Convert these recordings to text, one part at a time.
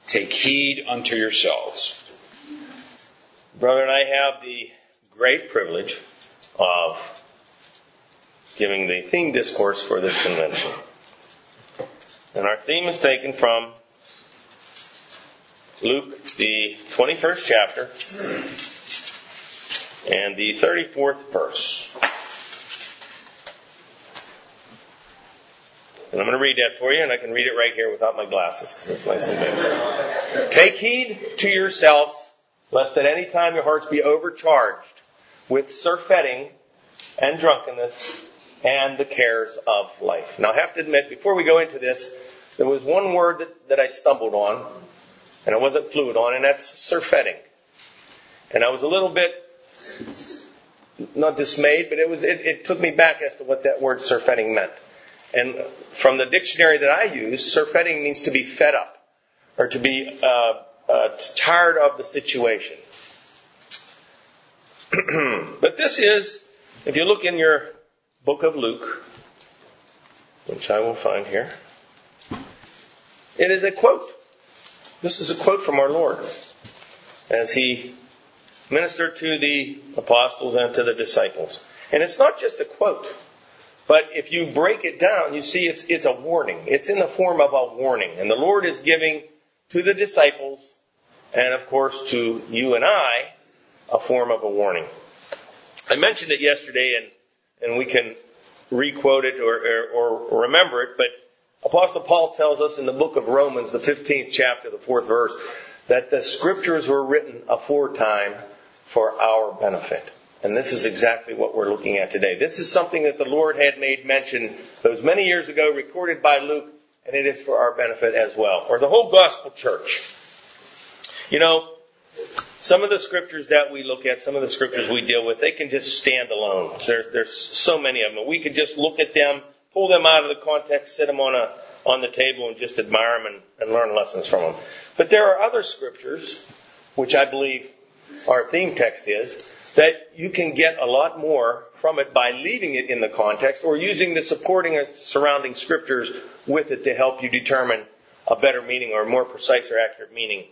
Take heed unto yourselves. Brother and I have the great privilege of giving the theme discourse for this convention. And our theme is taken from Luke, the 21st chapter, and the 34th verse. And I'm going to read that for you, and I can read it right here without my glasses, because it's nice and big. Take heed to yourselves, lest at any time your hearts be overcharged with surfeiting and drunkenness and the cares of life. Now, I have to admit, before we go into this, there was one word that I stumbled on, and I wasn't fluent on, and that's surfeiting. And I was a little bit, not dismayed, but it took me back as to what that word surfeiting meant. And from the dictionary that I use, surfeiting means to be fed up, or to be tired of the situation. But this is, if you look in your book of Luke, which I will find here, it is a quote. This is a quote from our Lord as He ministered to the apostles and to the disciples. And it's not just a quote, but if you break it down, you see it's a warning. It's in the form of a warning. And the Lord is giving to the disciples, and of course to you and I, a form of a warning. I mentioned it yesterday, and we can re-quote it or remember it, but Apostle Paul tells us in the book of Romans, the 15th chapter, the 4th verse, that the Scriptures were written aforetime for our benefit. And this is exactly what we're looking at today. This is something that the Lord had made mention those many years ago, recorded by Luke, and it is for our benefit as well, or the whole gospel church. You know, some of the scriptures that we look at, some of the scriptures we deal with, they can just stand alone. There's so many of them. We could just look at them, pull them out of the context, sit them on the table and just admire them and learn lessons from them. But there are other scriptures, which I believe our theme text is, that you can get a lot more from it by leaving it in the context or using the supporting or surrounding scriptures with it to help you determine a better meaning or a more precise or accurate meaning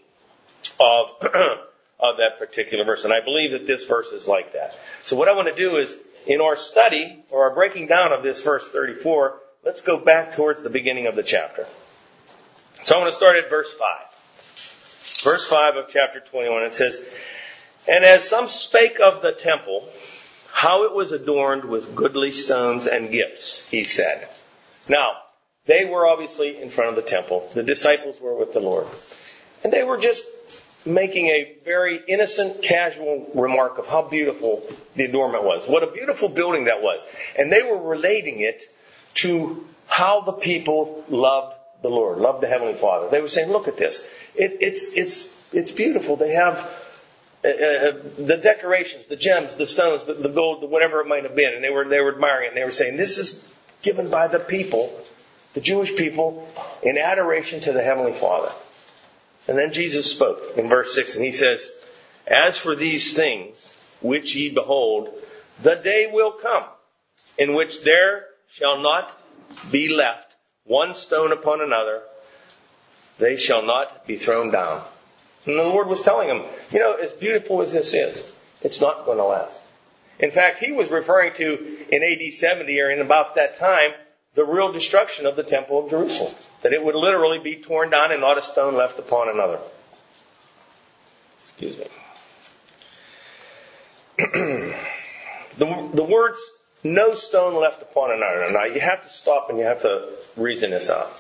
of that particular verse. And I believe that this verse is like that. So what I want to do is, in our study, or our breaking down of this verse 34, let's go back towards the beginning of the chapter. So I want to start at verse 5. Verse 5 of chapter 21, it says, "And as some spake of the temple, how it was adorned with goodly stones and gifts, he said." Now, they were obviously in front of the temple. The disciples were with the Lord. And they were just making a very innocent, casual remark of how beautiful the adornment was. What a beautiful building that was. And they were relating it to how the people loved the Lord, loved the Heavenly Father. They were saying, look at this. It's beautiful. They have the decorations, the gems, the stones, the gold, whatever it might have been. And they were admiring it. And they were saying, this is given by the people, the Jewish people, in adoration to the Heavenly Father. And then Jesus spoke in verse 6, and He says, "As for these things which ye behold, the day will come, in which there shall not be left one stone upon another, they shall not be thrown down." And the Lord was telling them, you know, as beautiful as this is, it's not going to last. In fact, He was referring to, in AD 70, or in about that time, the real destruction of the Temple of Jerusalem. That it would literally be torn down and not a stone left upon another. Excuse me. The words, "no stone left upon another." Now, you have to stop and you have to reason this out.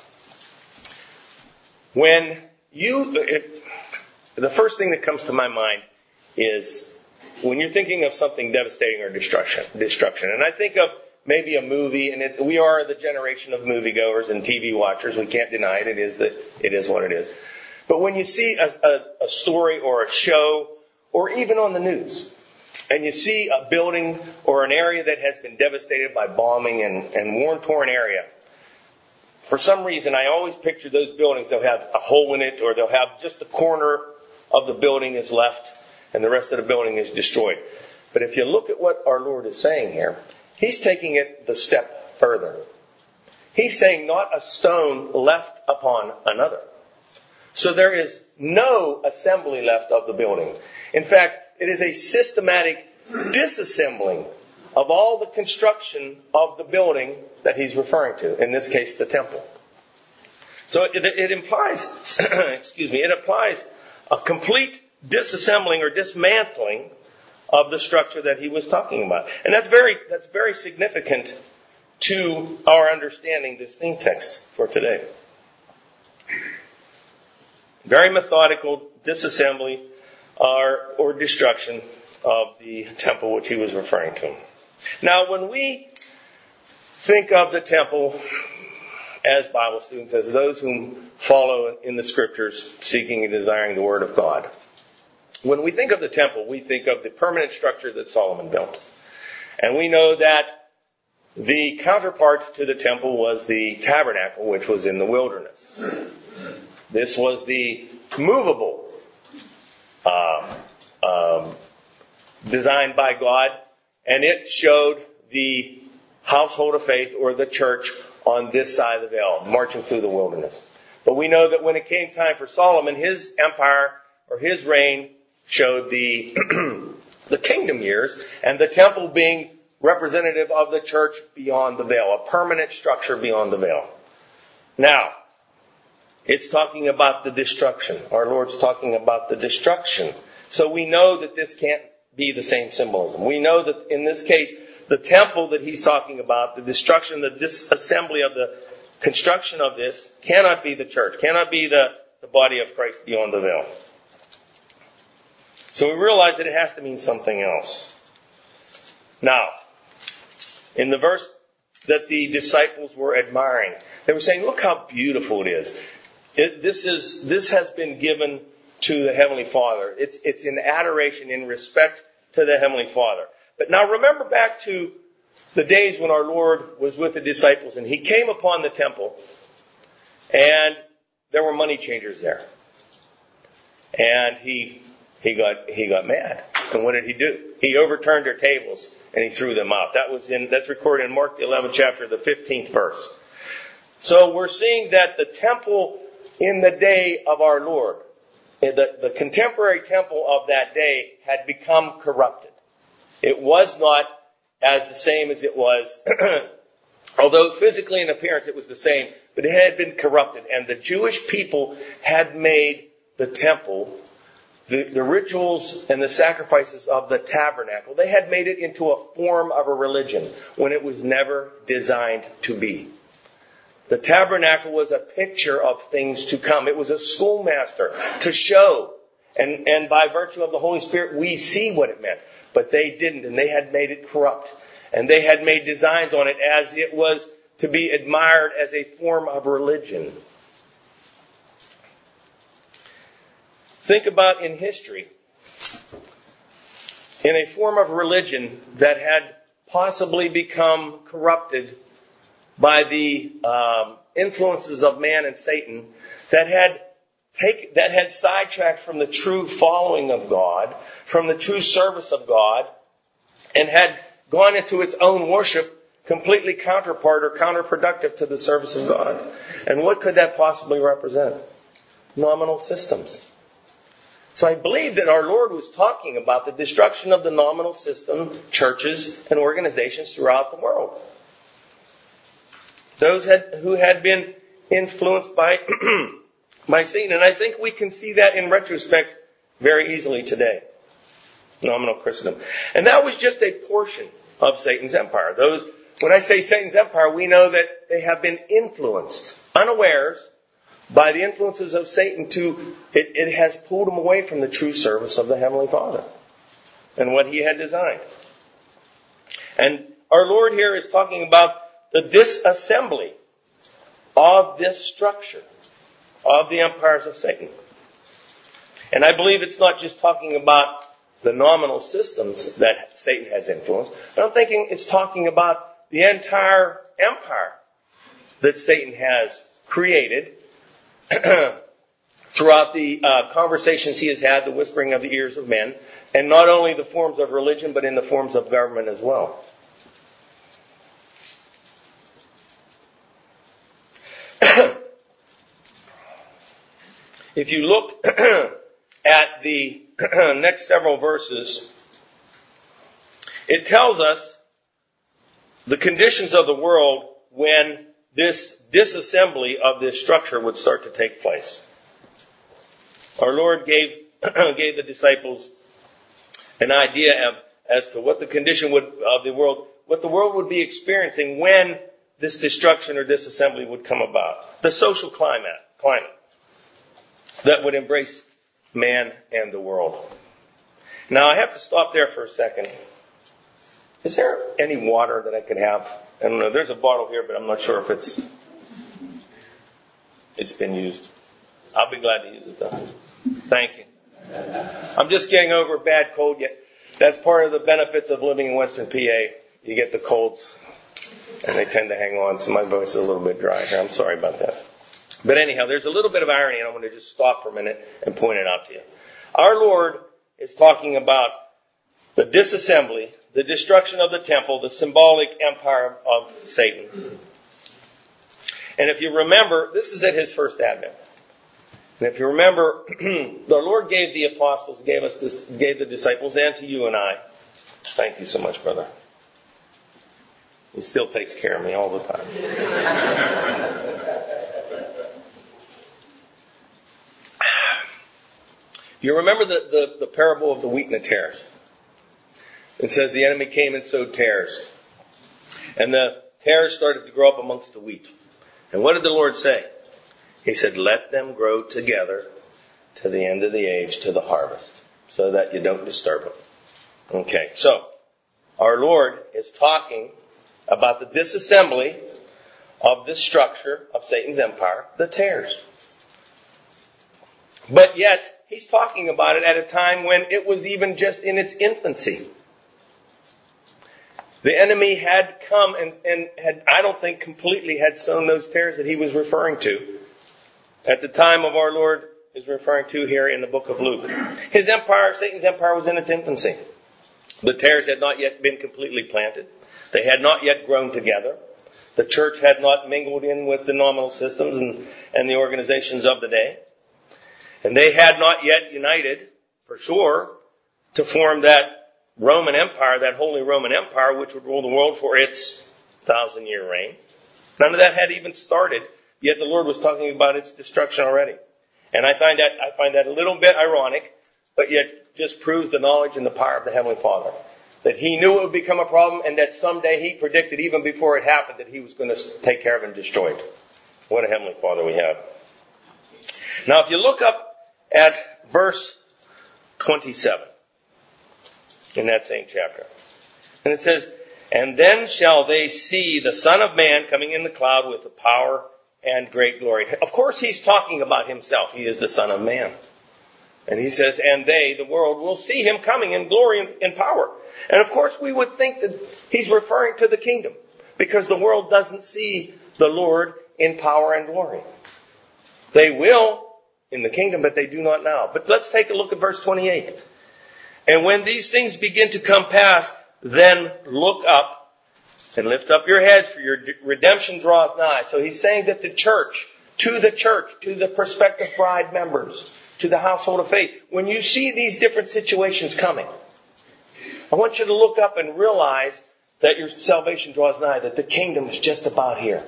The first thing that comes to my mind is when you're thinking of something devastating or destruction. And I think of maybe a movie, and we are the generation of moviegoers and TV watchers. We can't deny it. It is what it is. But when you see a story or a show, or even on the news, and you see a building or an area that has been devastated by bombing and war-torn area, for some reason I always picture those buildings, they'll have a hole in it, or they'll have just the corner of the building is left and the rest of the building is destroyed. But if you look at what our Lord is saying here, He's taking it the step further. He's saying not a stone left upon another. So there is no assembly left of the building. In fact, it is a systematic disassembling of all the construction of the building that he's referring to, in this case, the temple. So it implies, it implies a complete disassembling or dismantling of the structure that he was talking about. And that's very significant to our understanding this theme text for today. Very methodical disassembly or destruction of the temple which he was referring to. Now, when we think of the temple as Bible students, as those who follow in the Scriptures, seeking and desiring the Word of God, when we think of the temple, we think of the permanent structure that Solomon built. And we know that the counterpart to the temple was the tabernacle, which was in the wilderness. This was the movable designed by God, and it showed the household of faith, or the church, on this side of the veil, marching through the wilderness. But we know that when it came time for Solomon, his empire, or his reign, showed the the kingdom years, and the temple being representative of the church beyond the veil, a permanent structure beyond the veil. Now, it's talking about the destruction. Our Lord's talking about the destruction. So we know that this can't be the same symbolism. We know that in this case, the temple that he's talking about, the destruction, the disassembly of the construction of this, cannot be the church, cannot be the body of Christ beyond the veil. So we realize that it has to mean something else. Now, in the verse that the disciples were admiring, they were saying, look how beautiful it is. This has been given to the Heavenly Father. It's in adoration, in respect to the Heavenly Father. But now remember back to the days when our Lord was with the disciples, and he came upon the temple, and there were money changers there. And he got mad. And what did he do? He overturned their tables and he threw them out. That's recorded in Mark the 11th chapter, the 15th verse. So we're seeing that the temple in the day of our Lord, the contemporary temple of that day, had become corrupted. It was not as the same as it was, although physically in appearance it was the same, but it had been corrupted. And the Jewish people had made the temple, the rituals and the sacrifices of the tabernacle, they had made it into a form of a religion when it was never designed to be. The tabernacle was a picture of things to come. It was a schoolmaster to show. And by virtue of the Holy Spirit, we see what it meant. But they didn't, and they had made it corrupt. And they had made designs on it as it was to be admired as a form of religion. Think about in history, in a form of religion that had possibly become corrupted by the influences of man and Satan, that had sidetracked from the true following of God, from the true service of God, and had gone into its own worship, completely counterpart or counterproductive to the service of God. And what could that possibly represent? Nominal systems. So I believe that our Lord was talking about the destruction of the nominal system, churches, and organizations throughout the world. Those who had been influenced by Satan. And I think we can see that in retrospect very easily today. Nominal Christendom. And that was just a portion of Satan's empire. When I say Satan's empire, we know that they have been influenced, unawares, by the influences of Satan it has pulled them away from the true service of the Heavenly Father and what He had designed. And our Lord here is talking about the disassembly of this structure of the empires of Satan. And I believe it's not just talking about the nominal systems that Satan has influenced, but I'm thinking it's talking about the entire empire that Satan has created throughout the conversations he has had, the whispering of the ears of men, and not only the forms of religion, but in the forms of government as well. if you look at the next several verses, it tells us the conditions of the world when this disassembly of this structure would start to take place. Our Lord gave the disciples an idea as to what the condition of the world, what the world would be experiencing when this destruction or disassembly would come about. The social climate that would embrace man and the world. Now I have to stop there for a second. Is there any water that I could have? I don't know. There's a bottle here, but I'm not sure if it's been used. I'll be glad to use it though. Thank you. I'm just getting over a bad cold yet. That's part of the benefits of living in Western PA. You get the colds and they tend to hang on, so my voice is a little bit dry here. I'm sorry about that. But anyhow, there's a little bit of irony, and I want to just stop for a minute and point it out to you. Our Lord is talking about the disassembly, the destruction of the temple, the symbolic empire of Satan. And if you remember, this is at his first advent. And if you remember, the Lord gave the apostles, gave the disciples, and to you and I. Thank you so much, brother. He still takes care of me all the time. You remember the parable of the wheat and the tares? It says the enemy came and sowed tares. And the tares started to grow up amongst the wheat. And what did the Lord say? He said, let them grow together to the end of the age, to the harvest, so that you don't disturb them. Okay, so our Lord is talking about the disassembly of this structure of Satan's empire, the tares. But yet, he's talking about it at a time when it was even just in its infancy. The enemy had come and had, I don't think, completely had sown those tares that he was referring to at the time of our Lord is referring to here in the book of Luke. His empire, Satan's empire, was in its infancy. The tares had not yet been completely planted. They had not yet grown together. The church had not mingled in with the nominal systems and the organizations of the day. And they had not yet united, for sure, to form that Roman Empire, that Holy Roman Empire, which would rule the world for its 1,000-year reign. None of that had even started, yet the Lord was talking about its destruction already. And I find that a little bit ironic, but yet just proves the knowledge and the power of the Heavenly Father. That He knew it would become a problem, and that someday He predicted, even before it happened, that He was going to take care of it and destroy it. What a Heavenly Father we have. Now, if you look up at verse 27 in that same chapter. And it says, and then shall they see the Son of Man coming in the cloud with the power and great glory. Of course, he's talking about himself. He is the Son of Man. And he says, and they, the world, will see him coming in glory and power. And of course, we would think that he's referring to the kingdom, because the world doesn't see the Lord in power and glory. They will in the kingdom, but they do not now. But let's take a look at verse 28. And when these things begin to come pass, then look up and lift up your heads, for your redemption draweth nigh. So he's saying that the church, to the prospective bride members, to the household of faith, when you see these different situations coming, I want you to look up and realize that your salvation draws nigh, that the kingdom is just about here.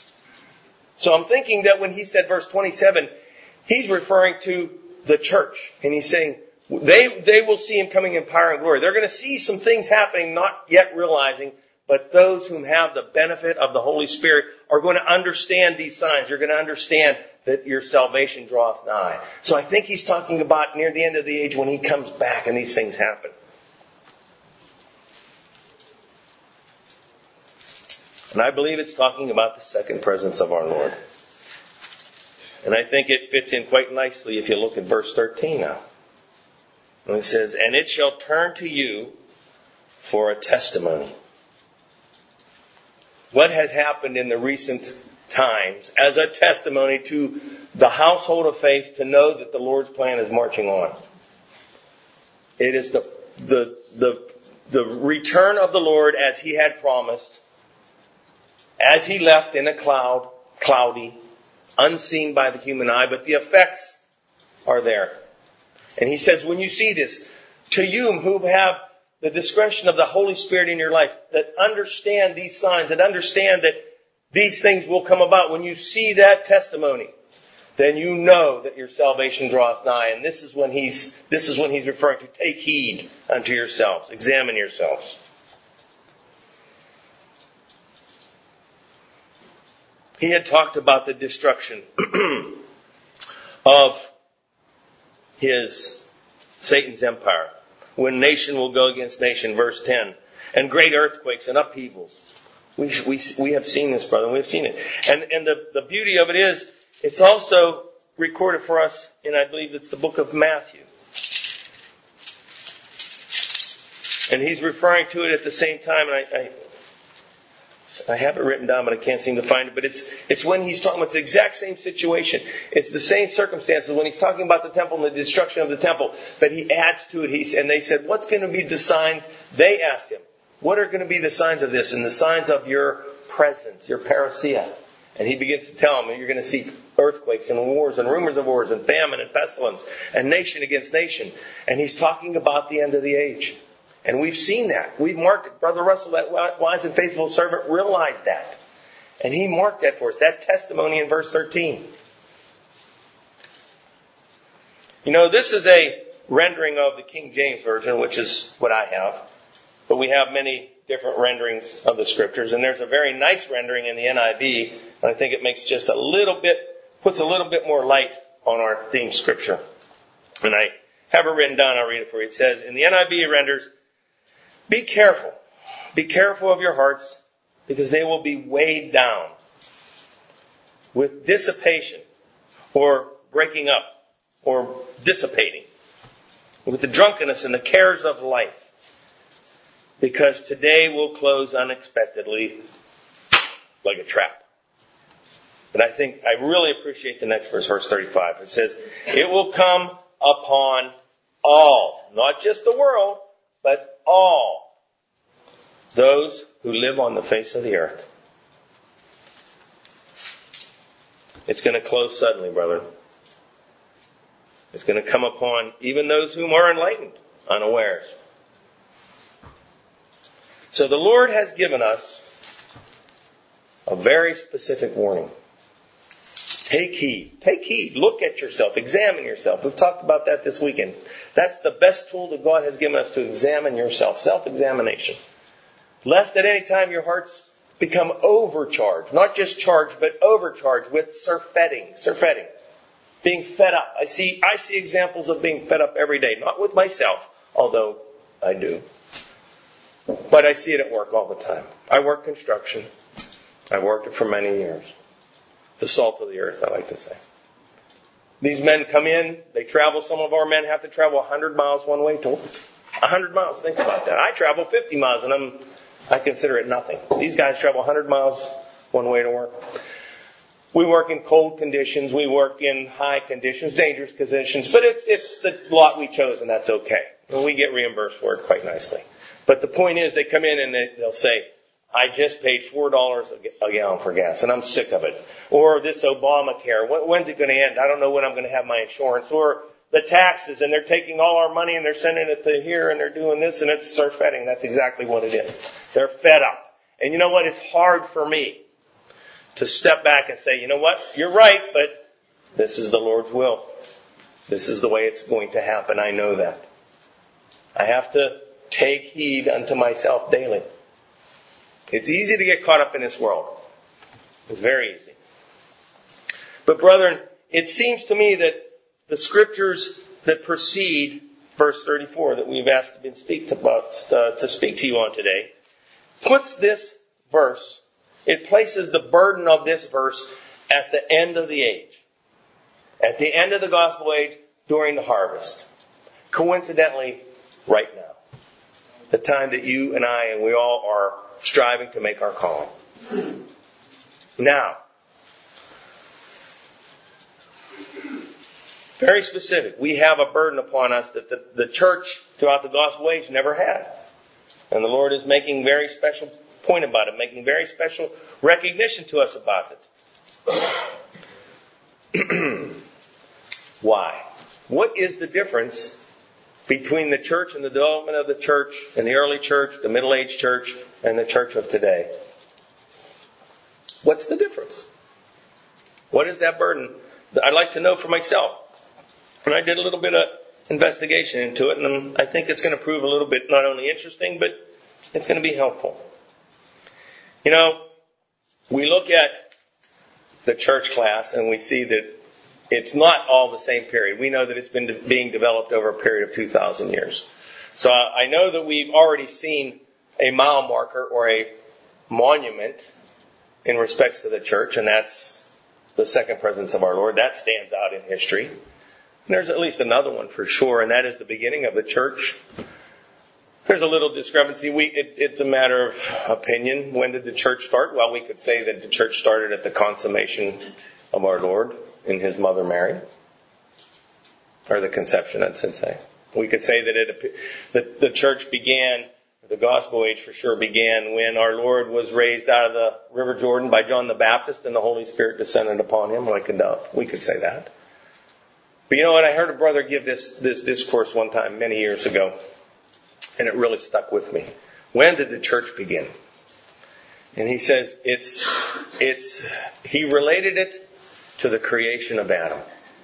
So I'm thinking that when he said verse 27, he's referring to the church. And he's saying, they will see him coming in power and glory. They're going to see some things happening, not yet realizing, but those whom have the benefit of the Holy Spirit are going to understand these signs. You're going to understand that your salvation draweth nigh. So I think he's talking about near the end of the age when he comes back and these things happen. And I believe it's talking about the second presence of our Lord. And I think it fits in quite nicely if you look at verse 13 now. And it says, and it shall turn to you for a testimony. What has happened in the recent times as a testimony to the household of faith to know that the Lord's plan is marching on? It is the return of the Lord as He had promised, as He left in a cloud, cloudy, unseen by the human eye, but the effects are there. And he says, when you see this, to you who have the discretion of the Holy Spirit in your life, that understand these signs, that understand that these things will come about, when you see that testimony, then you know that your salvation draweth nigh. And this is when he's referring to take heed unto yourselves, examine yourselves. He had talked about the destruction of Satan's empire. When nation will go against nation, verse 10. And great earthquakes and upheavals. We have seen this, brother. We have seen it. And the beauty of it is, it's also recorded for us in, I believe it's the book of Matthew. And he's referring to it at the same time, and I have it written down, but I can't seem to find it. But it's when he's talking about the exact same situation. It's the same circumstances when he's talking about the temple and the destruction of the temple. But he adds to it. And they said, what's going to be the signs? They asked him, what are going to be the signs of this? And the signs of your presence, your parousia. And he begins to tell them, you're going to see earthquakes and wars and rumors of wars and famine and pestilence and nation against nation. And he's talking about the end of the age. And we've seen that. We've marked it. Brother Russell, that wise and faithful servant, realized that. And he marked that for us. That testimony in verse 13. You know, this is a rendering of the King James Version, which is what I have. But we have many different renderings of the Scriptures. And there's a very nice rendering in the NIV. And I think it makes just puts a little bit more light on our theme Scripture. And I have it written down. I'll read it for you. It says, in the NIV it renders, be careful. Be careful of your hearts, because they will be weighed down with dissipation, or breaking up, or dissipating, with the drunkenness and the cares of life. Because today will close unexpectedly like a trap. But I think I really appreciate the next verse, verse 35. It says, it will come upon all, not just the world, but all those who live on the face of the earth. It's going to close suddenly, brother. It's going to come upon even those whom are enlightened, unawares. So the Lord has given us a very specific warning. Take heed. Take heed. Look at yourself. Examine yourself. We've talked about that this weekend. That's the best tool that God has given us to examine yourself. Self-examination. Lest at any time your hearts become overcharged. Not just charged, but overcharged with surfeiting. Being fed up. I see examples of being fed up every day. Not with myself, although I do. But I see it at work all the time. I work construction. I've worked it for many years. The salt of the earth, I like to say. These men come in, they travel. Some of our men have to travel 100 miles one way to work. 100 miles, think about that. I travel 50 miles and I consider it nothing. These guys travel 100 miles one way to work. We work in cold conditions. We work in high conditions, dangerous conditions. But it's the lot we chose, and that's okay. And we get reimbursed for it quite nicely. But the point is, they come in and they'll say, I just paid $4 a gallon for gas, and I'm sick of it. Or this Obamacare, when's it going to end? I don't know when I'm going to have my insurance. Or the taxes, and they're taking all our money and they're sending it to here, and they're doing this, and it's surfeiting. That's exactly what it is. They're fed up. And you know what? It's hard for me to step back and say, you know what? You're right, but this is the Lord's will. This is the way it's going to happen. I know that. I have to take heed unto myself daily. It's easy to get caught up in this world. It's very easy. But brethren, it seems to me that the scriptures that precede verse 34 that we've asked to speak to you on today puts this verse, it places the burden of this verse at the end of the age. At the end of the gospel age, during the harvest. Coincidentally, right now. The time that you and I and we all are striving to make our calling. Now, very specific. We have a burden upon us that the church throughout the gospel age never had. And the Lord is making very special point about it, making very special recognition to us about it. Why? What is the difference between the church and the development of the church and the early church, the Middle Age church, and the church of today? What's the difference? What is that burden? I'd like to know for myself. And I did a little bit of investigation into it, and I think it's going to prove a little bit not only interesting, but it's going to be helpful. You know, we look at the church class and we see that it's not all the same period. We know that it's been being developed over a period of 2,000 years. So I know that we've already seen a mile marker or a monument in respects to the church, and that's the second presence of our Lord. That stands out in history. And there's at least another one for sure, and that is the beginning of the church. There's a little discrepancy. It's a matter of opinion. When did the church start? Well, we could say that the church started at the consummation of our Lord in His mother Mary. Or the conception, I should say. We could say that the church began, the gospel age for sure began when our Lord was raised out of the River Jordan by John the Baptist and the Holy Spirit descended upon Him. We could say that. But you know what? I heard a brother give this discourse one time many years ago. And it really stuck with me. When did the church begin? And he says he related it to the creation of Adam.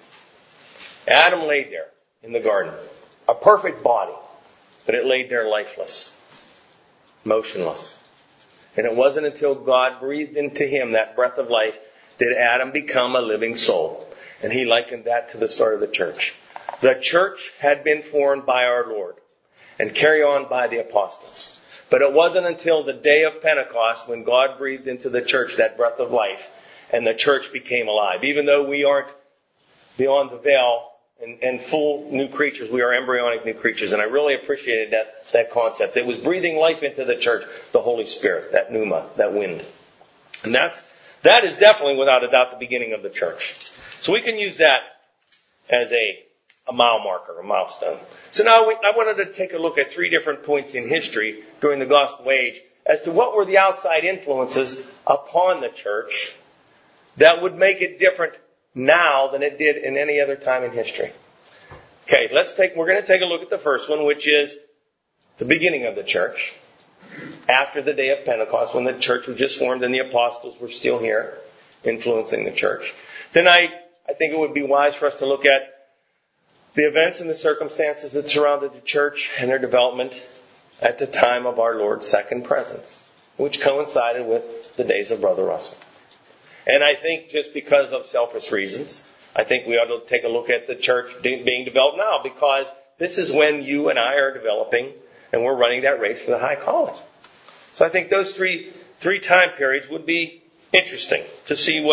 Adam laid there in the garden. A perfect body. But it laid there lifeless. Motionless. And it wasn't until God breathed into him that breath of life did Adam become a living soul. And he likened that to the start of the church. The church had been formed by our Lord and carried on by the apostles. But it wasn't until the day of Pentecost when God breathed into the church that breath of life and the church became alive. Even though we aren't beyond the veil and full new creatures, we are embryonic new creatures. And I really appreciated that concept. It was breathing life into the church, the Holy Spirit, that pneuma, that wind. And that is definitely without a doubt the beginning of the church. So we can use that as a mile marker, a milestone. So now I wanted to take a look at three different points in history during the gospel age as to what were the outside influences upon the church that would make it different now than it did in any other time in history. Okay, we're going to take a look at the first one, which is the beginning of the church. After the day of Pentecost, when the church was just formed and the apostles were still here, influencing the church. Then I think it would be wise for us to look at the events and the circumstances that surrounded the church and their development at the time of our Lord's second presence, which coincided with the days of Brother Russell. And I think just because of selfish reasons, I think we ought to take a look at the church being developed now, because this is when you and I are developing and we're running that race for the high calling. So I think those three time periods would be interesting to see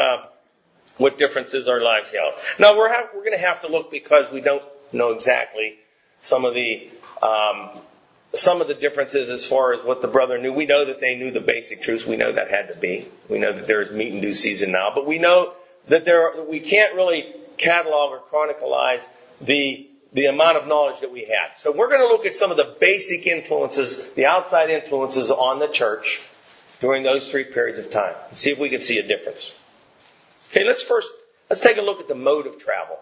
what differences our lives held. Now we're going to have to look, because we don't know exactly some of the differences as far as what the brother knew. We know that they knew the basic truths. We know that had to be. We know that there is meat and due season now, but we know that we can't really catalog or chronicleize the amount of knowledge that we had. So we're going to look at some of the basic influences, the outside influences on the church during those three periods of time, and see if we can see a difference. Okay, let's take a look at the mode of travel.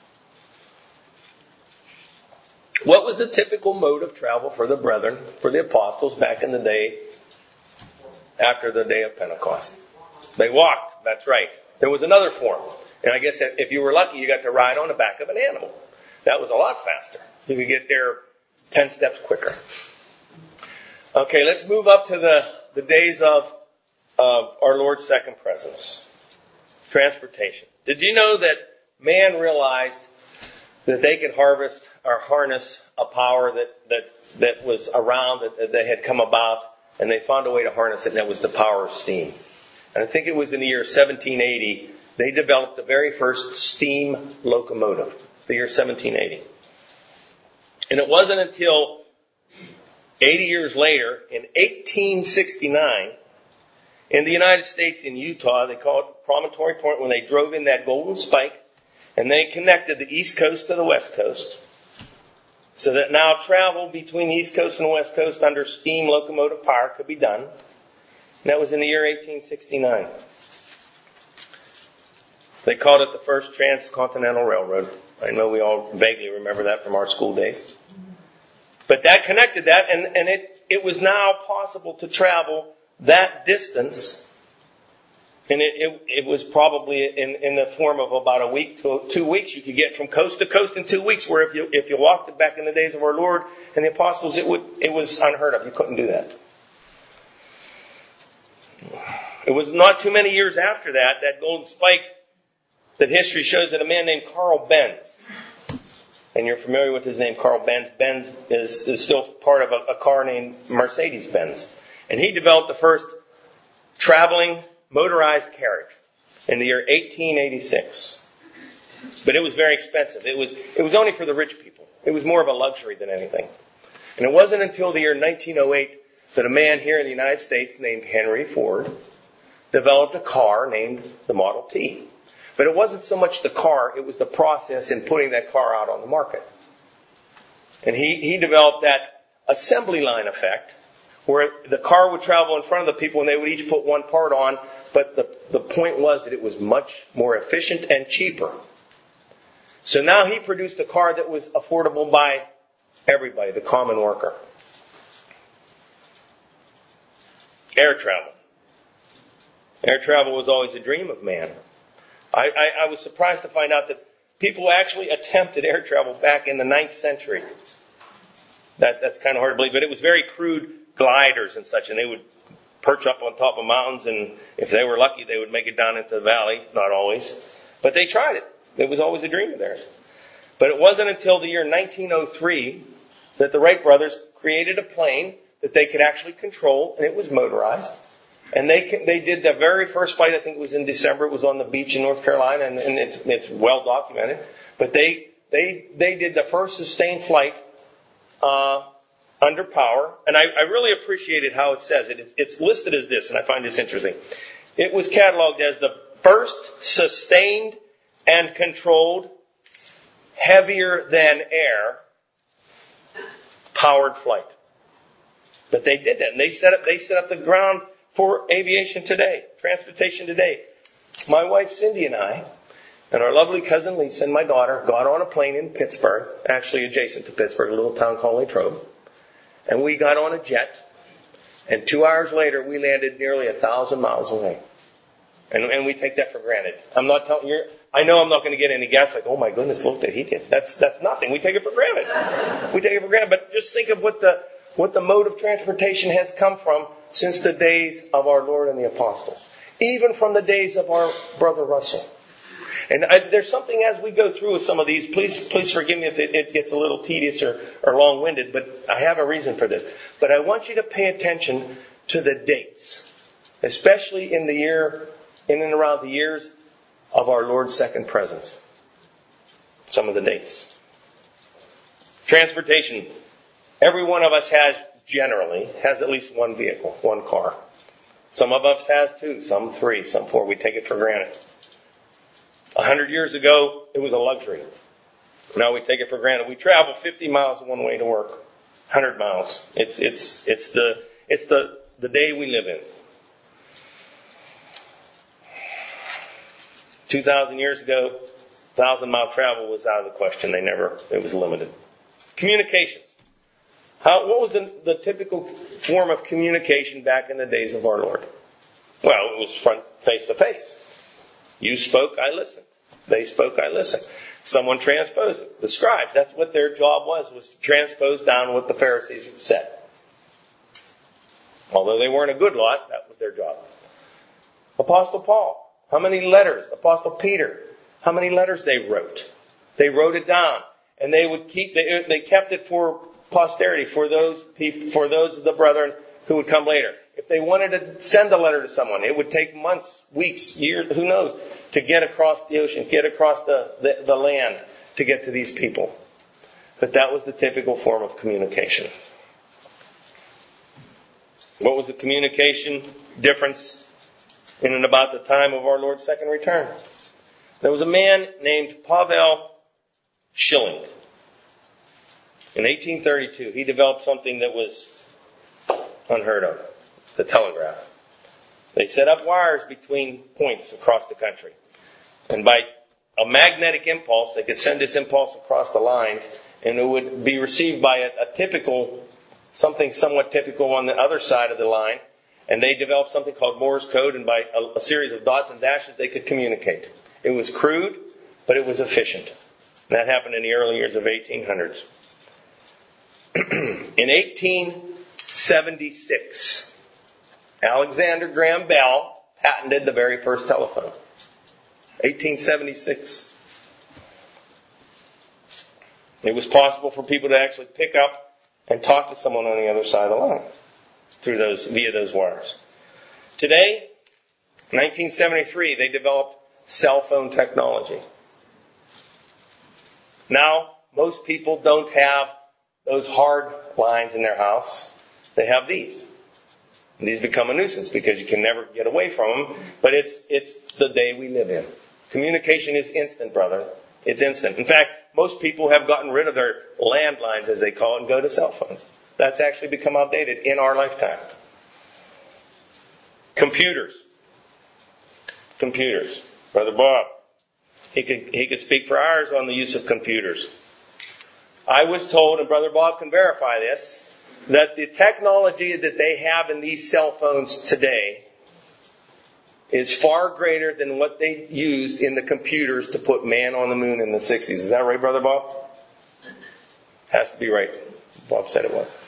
What was the typical mode of travel for the brethren, for the apostles back in the day after the day of Pentecost? They walked, that's right. There was another form. And I guess if you were lucky, you got to ride on the back of an animal. That was a lot faster. You could get there 10 steps quicker. Okay, let's move up to the days of our Lord's second presence. Transportation. Did you know that man realized that they could harvest or harness a power that was around, that had come about, and they found a way to harness it, and that was the power of steam. And I think it was in the year 1780, they developed the very first steam locomotive, the year 1780. And it wasn't until 80 years later, in 1869, in the United States, in Utah, they call it Promontory Point, when they drove in that golden spike and they connected the East Coast to the West Coast, so that now travel between the East Coast and the West Coast under steam locomotive power could be done. And that was in the year 1869. They called it the first transcontinental railroad. I know we all vaguely remember that from our school days. But that connected that, and it was now possible to travel that distance. And it was probably in the form of about a week to 2 weeks. You could get from coast to coast in 2 weeks, where if you walked it back in the days of our Lord and the apostles, it was unheard of. You couldn't do that. It was not too many years after that golden spike, that history shows that a man named Carl Benz, and you're familiar with his name, Carl Benz. Benz is still part of a car named Mercedes-Benz. And he developed the first traveling motorized carriage in the year 1886. But it was very expensive. It was only for the rich people. It was more of a luxury than anything. And it wasn't until the year 1908 that a man here in the United States named Henry Ford developed a car named the Model T. But it wasn't so much the car, it was the process in putting that car out on the market. And he developed that assembly line effect, where the car would travel in front of the people and they would each put one part on, but the point was that it was much more efficient and cheaper. So now he produced a car that was affordable by everybody, the common worker. Air travel. Air travel was always a dream of man. I was surprised to find out that people actually attempted air travel back in the 9th century. That's kind of hard to believe, but it was very crude gliders and such, and they would perch up on top of mountains, and if they were lucky, they would make it down into the valley. Not always. But they tried it. It was always a dream of theirs. But it wasn't until the year 1903 that the Wright brothers created a plane that they could actually control, and it was motorized. And they did the very first flight, I think it was in December. It was on the beach in North Carolina, and it's well documented. But they did the first sustained flight under power. And I really appreciated how it says it. It's listed as this, and I find this interesting. It was cataloged as the first sustained and controlled, heavier than air, powered flight. But they did that, and they set up the ground for aviation today, transportation today. My wife Cindy and I, and our lovely cousin Lisa and my daughter, got on a plane in Pittsburgh, actually adjacent to Pittsburgh, a little town called Latrobe. And we got on a jet, and 2 hours later we landed nearly 1,000 miles away. And we take that for granted. I'm not telling you. I know I'm not going to get any gas like, oh my goodness, look that he did. That's nothing. We take it for granted. We take it for granted. But just think of what the mode of transportation has come from since the days of our Lord and the apostles. Even from the days of our brother Russell. And there's something as we go through with some of these, please forgive me if it gets a little tedious or long-winded, but I have a reason for this. But I want you to pay attention to the dates, especially in and around the years of our Lord's second presence. Some of the dates. Transportation. Every one of us generally has at least one vehicle, one car. Some of us has 2, some 3, some 4. We take it for granted. 100 years ago, it was a luxury. Now we take it for granted. We travel 50 miles one way to work. 100 miles. It's the day we live in. 2,000 years ago, 1,000-mile travel was out of the question. It was limited. Communications. What was the typical form of communication back in the days of our Lord? Well, it was face to face. You spoke, I listened. They spoke, I listened. Someone transposed it. The scribes, that's what their job was to transpose down what the Pharisees said. Although they weren't a good lot, that was their job. Apostle Paul, how many letters? Apostle Peter, how many letters they wrote? They wrote it down, and they kept it for posterity, for those of the brethren who would come later. If they wanted to send a letter to someone, it would take months, weeks, years, who knows, to get across the ocean, get across the land to get to these people. But that was the typical form of communication. What was the communication difference in and about the time of our Lord's second return? There was a man named Pavel Schilling. In 1832, he developed something that was unheard of. The telegraph. They set up wires between points across the country. And by a magnetic impulse, they could send this impulse across the lines, and it would be received by something somewhat typical on the other side of the line. And they developed something called Morse code, and by a series of dots and dashes, they could communicate. It was crude, but it was efficient. And that happened in the early years of 1800s. In 1876, Alexander Graham Bell patented the very first telephone. 1876. It was possible for people to actually pick up and talk to someone on the other side of the line via those wires. Today, 1973, they developed cell phone technology. Now, most people don't have those hard lines in their house. They have these. And these become a nuisance because you can never get away from them. But it's the day we live in. Communication is instant, brother. It's instant. In fact, most people have gotten rid of their landlines, as they call it, and go to cell phones. That's actually become outdated in our lifetime. Computers. Brother Bob, he could speak for hours on the use of computers. I was told, and Brother Bob can verify this, that the technology that they have in these cell phones today is far greater than what they used in the computers to put man on the moon in the 60s. Is that right, Brother Bob? Has to be right. Bob said it was.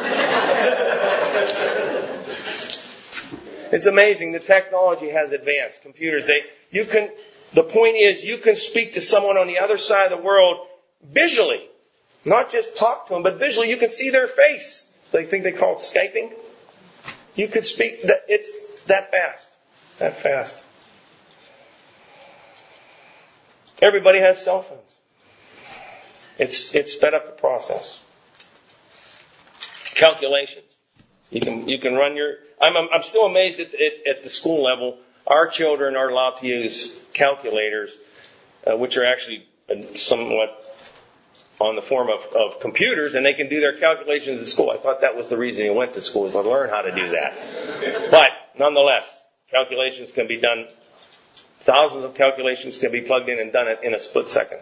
It's amazing. The technology has advanced. Computers, the point is, you can speak to someone on the other side of the world visually. Not just talk to them, but visually you can see their face. They think they call it Skyping. You could speak. It's that fast. That fast. Everybody has cell phones. It's sped up the process. Calculations. You can run your. I'm still amazed at the school level. Our children are allowed to use calculators, which are actually somewhat on the form of computers, and they can do their calculations at school. I thought that was the reason you went to school, is to learn how to do that. But nonetheless, calculations can be done. Thousands of calculations can be plugged in and done in a split second.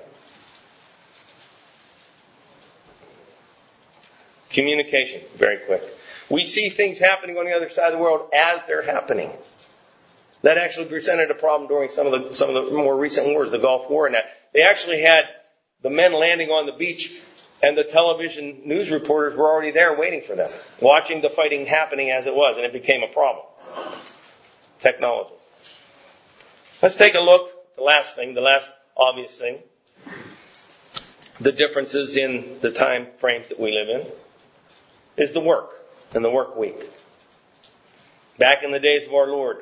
Communication, very quick. We see things happening on the other side of the world as they're happening. That actually presented a problem during some of the more recent wars, the Gulf War and that. They actually had the men landing on the beach, and the television news reporters were already there waiting for them, watching the fighting happening as it was, and it became a problem. Technology. Let's take a look. The last obvious thing. The differences in the time frames that we live in is the work and the work week. Back in the days of our Lord,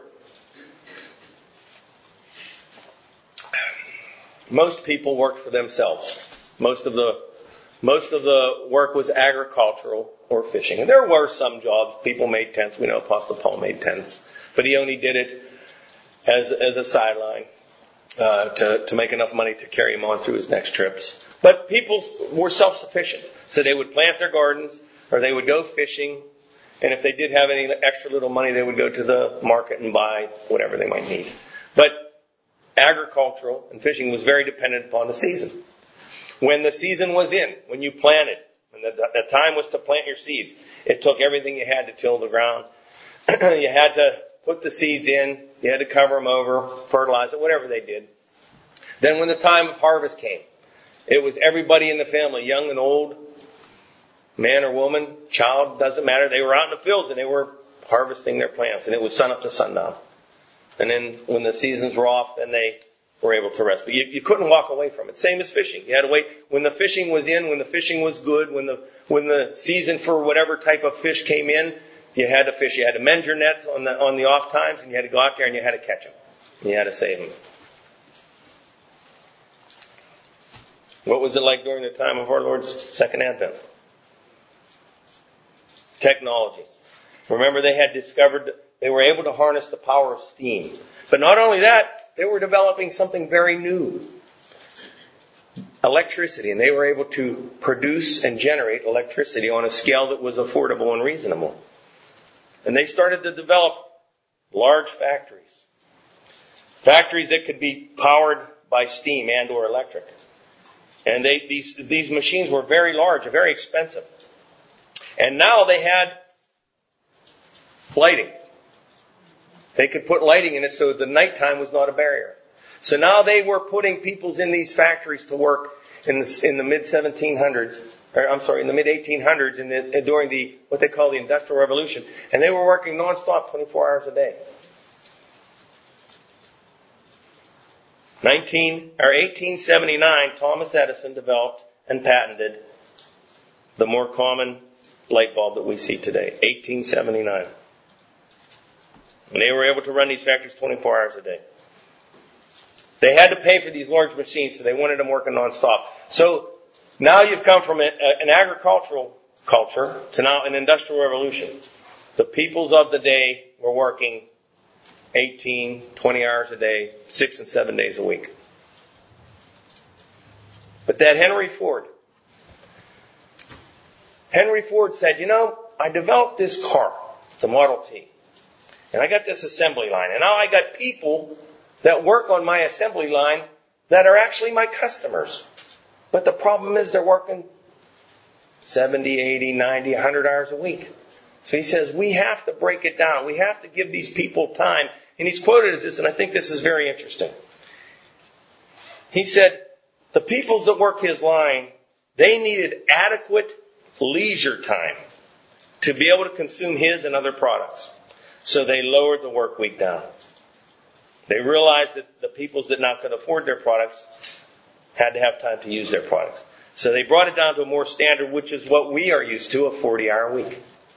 most people worked for themselves. Most of the work was agricultural or fishing. And there were some jobs. People made tents. We know Apostle Paul made tents. But he only did it as a sideline to make enough money to carry him on through his next trips. But people were self-sufficient. So they would plant their gardens, or they would go fishing. And if they did have any extra little money, they would go to the market and buy whatever they might need. But agricultural and fishing was very dependent upon the season. When the season was in, when you planted, when the time was to plant your seeds, it took everything you had to till the ground. You had to put the seeds in. You had to cover them over, fertilize it, whatever they did. Then when the time of harvest came, it was everybody in the family, young and old, man or woman, child, doesn't matter. They were out in the fields and they were harvesting their plants. And it was sun up to sundown. And then when the seasons were off, then they were able to rest. But you couldn't walk away from it. Same as fishing. You had to wait. When the fishing was in, when the fishing was good, when the season for whatever type of fish came in, you had to fish. You had to mend your nets on the off times, and you had to go out there and you had to catch them. And you had to save them. What was it like during the time of our Lord's second advent? Technology. Remember, they had discovered that they were able to harness the power of steam. But not only that, they were developing something very new. Electricity. And they were able to produce and generate electricity on a scale that was affordable and reasonable. And they started to develop large factories. Factories that could be powered by steam and or electric. And these machines were very large and very expensive. And now they had lighting. They could put lighting in it so the nighttime was not a barrier. So now they were putting people in these factories to work in the mid 1700s, in the mid 1800s, during what they call the Industrial Revolution, and they were working nonstop, 24 hours a day. 1879, Thomas Edison developed and patented the more common light bulb that we see today. 1879. And they were able to run these factories 24 hours a day. They had to pay for these large machines, so they wanted them working nonstop. So now you've come from an agricultural culture to now an industrial revolution. The peoples of the day were working 18, 20 hours a day, 6 and 7 days a week. But that Henry Ford said, I developed this car, the Model T, and I got this assembly line, and now I got people that work on my assembly line that are actually my customers. But the problem is they're working 70, 80, 90, 100 hours a week. So he says, we have to break it down. We have to give these people time. And he's quoted as this, and I think this is very interesting. He said, the peoples that work his line, they needed adequate leisure time to be able to consume his and other products. So they lowered the work week down. They realized that the peoples that now could afford their products had to have time to use their products. So they brought it down to a more standard, which is what we are used to, a 40-hour week.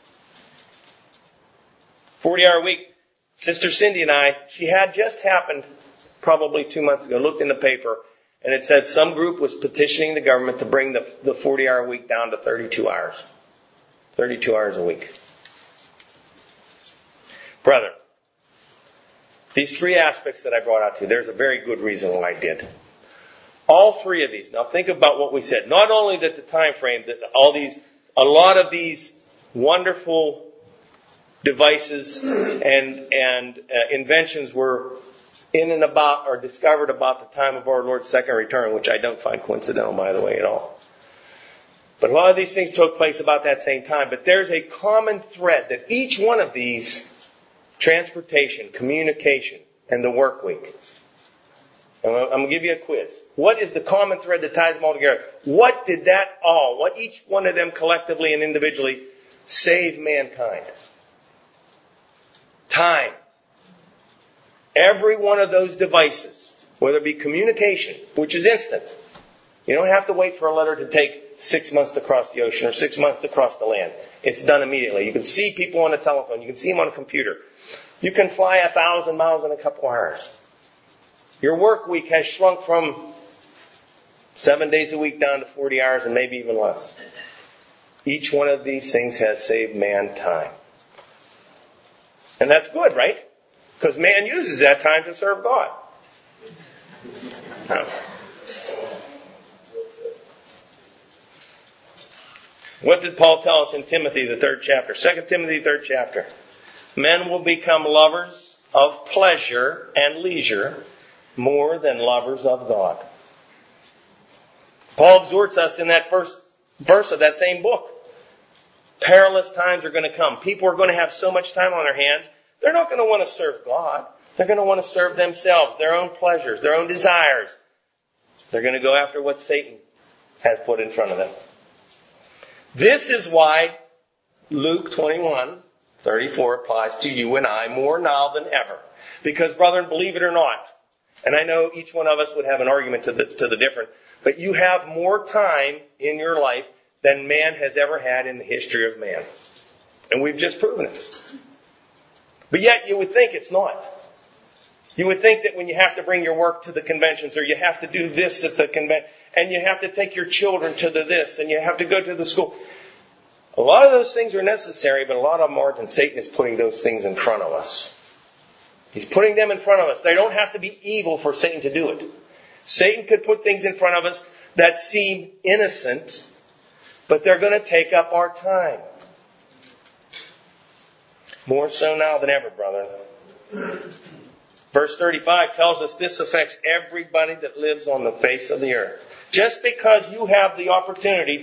40-hour week. Sister Cindy and I, she had just happened probably 2 months ago, looked in the paper, and it said some group was petitioning the government to bring the 40-hour week down to 32 hours. 32 hours a week. Brother, these three aspects that I brought out to you, there's a very good reason why I did. All three of these. Now think about what we said. Not only that the time frame, that a lot of these wonderful devices and inventions were in and about or discovered about the time of our Lord's second return, which I don't find coincidental, by the way, at all. But a lot of these things took place about that same time. But there's a common thread that each one of these, transportation, communication, and the work week. I'm going to give you a quiz. What is the common thread that ties them all together? What each one of them collectively and individually save mankind? Time. Every one of those devices, whether it be communication, which is instant. You don't have to wait for a letter to take 6 months to cross the ocean or 6 months to cross the land. It's done immediately. You can see people on the telephone. You can see them on a computer. You can fly 1,000 miles in a couple hours. Your work week has shrunk from 7 days a week down to 40 hours and maybe even less. Each one of these things has saved man time. And that's good, right? Because man uses that time to serve God. No. What did Paul tell us in Timothy, the 3rd chapter? 2 Timothy, 3rd chapter. Men will become lovers of pleasure and leisure more than lovers of God. Paul exhorts us in that first verse of that same book. Perilous times are going to come. People are going to have so much time on their hands, they're not going to want to serve God. They're going to want to serve themselves, their own pleasures, their own desires. They're going to go after what Satan has put in front of them. This is why Luke 21:34 applies to you and I more now than ever. Because, brethren, believe it or not, and I know each one of us would have an argument to the different, but you have more time in your life than man has ever had in the history of man. And we've just proven it. But yet you would think it's not. You would think that when you have to bring your work to the conventions, or you have to do this at the convention, and you have to take your children to this, and you have to go to the school. A lot of those things are necessary, but a lot of them aren't, and Satan is putting those things in front of us. He's putting them in front of us. They don't have to be evil for Satan to do it. Satan could put things in front of us that seem innocent, but they're going to take up our time. More so now than ever, brother. Verse 35 tells us this affects everybody that lives on the face of the earth. Just because you have the opportunity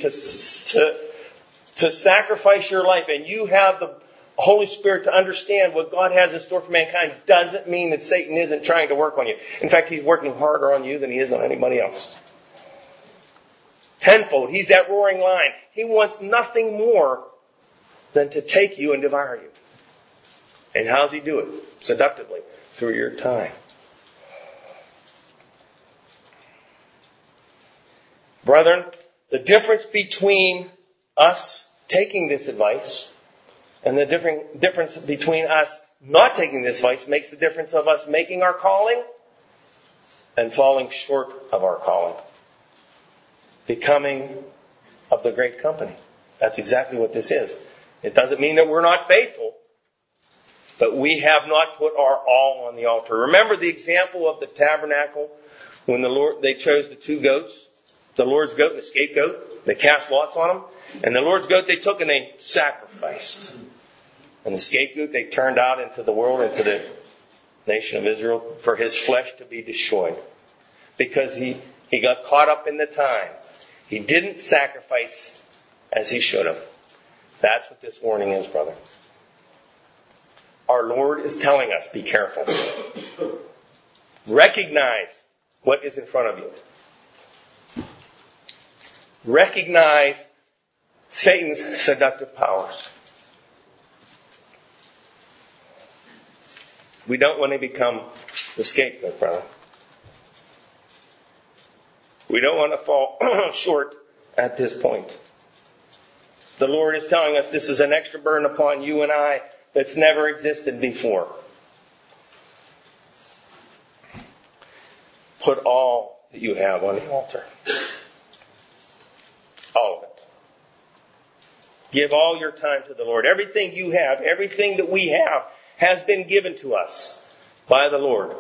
to sacrifice your life and you have the Holy Spirit to understand what God has in store for mankind doesn't mean that Satan isn't trying to work on you. In fact, he's working harder on you than he is on anybody else. Tenfold. He's that roaring lion. He wants nothing more than to take you and devour you. And how does he do it? Seductively. Through your time. Brethren, the difference between us taking this advice and the difference between us not taking this advice makes the difference of us making our calling and falling short of our calling. Becoming of the great company. That's exactly what this is. It doesn't mean that we're not faithful, but we have not put our all on the altar. Remember the example of the tabernacle when they chose the two goats, the Lord's goat and the scapegoat. They cast lots on them. And the Lord's goat they took and they sacrificed. And the scapegoat they turned out into the world, into the nation of Israel, for his flesh to be destroyed. Because he got caught up in the time. He didn't sacrifice as he should have. That's what this warning is, brother. Our Lord is telling us, be careful. Recognize what is in front of you. Recognize Satan's seductive powers. We don't want to become the scapegoat, brother. We don't want to fall short at this point. The Lord is telling us this is an extra burden upon you and I that's never existed before. Put all that you have on the altar. All of it. Give all your time to the Lord. Everything you have, everything that we have, has been given to us by the Lord.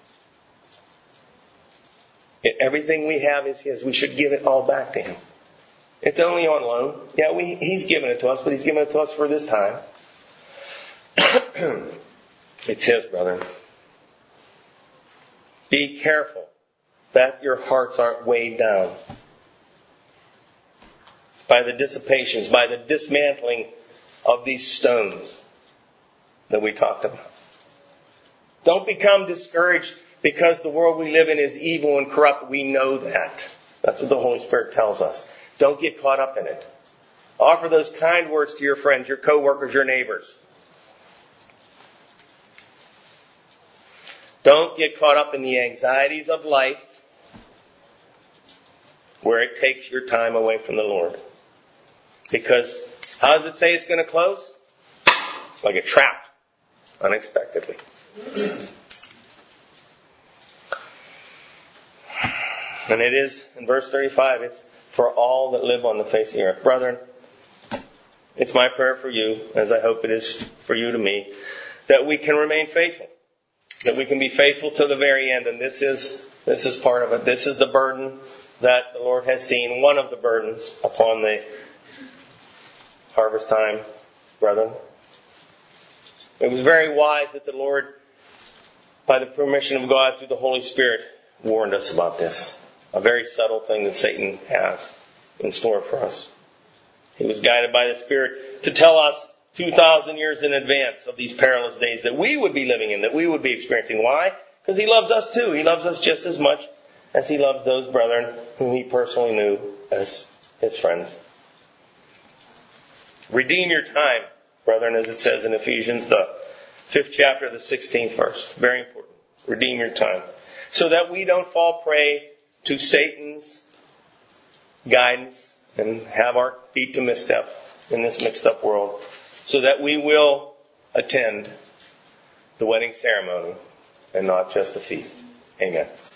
Everything we have is His. We should give it all back to Him. It's only on loan. Yeah, He's given it to us, but He's given it to us for this time. It's His, brother. Be careful that your hearts aren't weighed down by the dissipations, by the dismantling of these stones that we talked about. Don't become discouraged because the world we live in is evil and corrupt. We know that. That's what the Holy Spirit tells us. Don't get caught up in it. Offer those kind words to your friends, your co-workers, your neighbors. Don't get caught up in the anxieties of life where it takes your time away from the Lord. Because how does it say it's going to close? Like a trap. Unexpectedly. And it is, in verse 35, it's for all that live on the face of the earth. Brethren, it's my prayer for you, as I hope it is for you to me, that we can remain faithful. That we can be faithful to the very end. And this is part of it. This is the burden that the Lord has seen. One of the burdens upon the harvest time, brethren. It was very wise that the Lord, by the permission of God through the Holy Spirit, warned us about this. A very subtle thing that Satan has in store for us. He was guided by the Spirit to tell us 2,000 years in advance of these perilous days that we would be living in, that we would be experiencing. Why? Because He loves us too. He loves us just as much as He loves those brethren whom He personally knew as His friends. Redeem your time, brethren, as it says in Ephesians, the 5th chapter, the 16th verse. Very important. Redeem your time. So that we don't fall prey to Satan's guidance and have our feet to misstep in this mixed up world. So that we will attend the wedding ceremony and not just the feast. Amen.